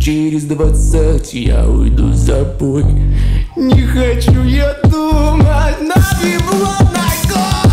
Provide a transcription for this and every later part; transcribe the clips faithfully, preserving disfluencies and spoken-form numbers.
через двадцать я уйду в запой. Не хочу я думать на беглотной год.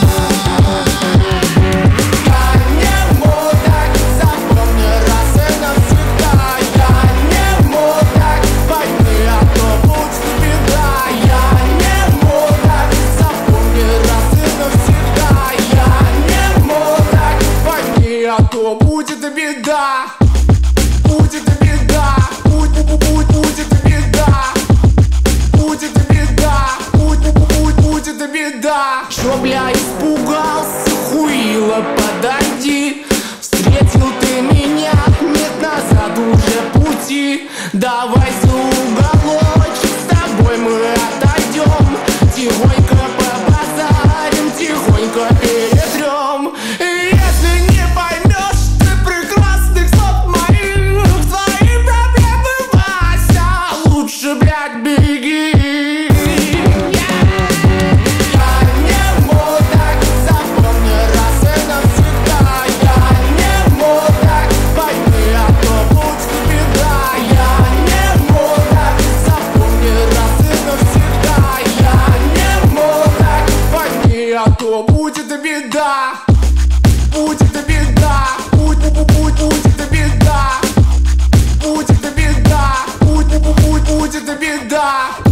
Я не мудак, запомни раз и навсегда. Я не мудак, пойми, а то будет беда. Я не мудак, запомни раз и навсегда. Я не мудак, пойми, а то будет беда. Будет беда, будет, будет, будет беда. Будет беда, будет, будет, будет беда. Чё, бля, испугался, хуила, подойди. Встретил ты меня, нет, назад уже пути. Давай за уголочек, с тобой мы отойдем. Тихонько побазарим, тихонько перетрем. Если не поймешь ты прекрасных слов моих, твои проблемы, Вася, лучше, блядь, беги. Я не мудак, запомни раз и навсегда. Я не мудак, пойми, а то будет беда. Я не мудак, запомни раз и навсегда. Я не мудак, пойми, а то будет беда. Будет беда, будет, будет, будет беда. Будет беда, будет, будет, будет беда.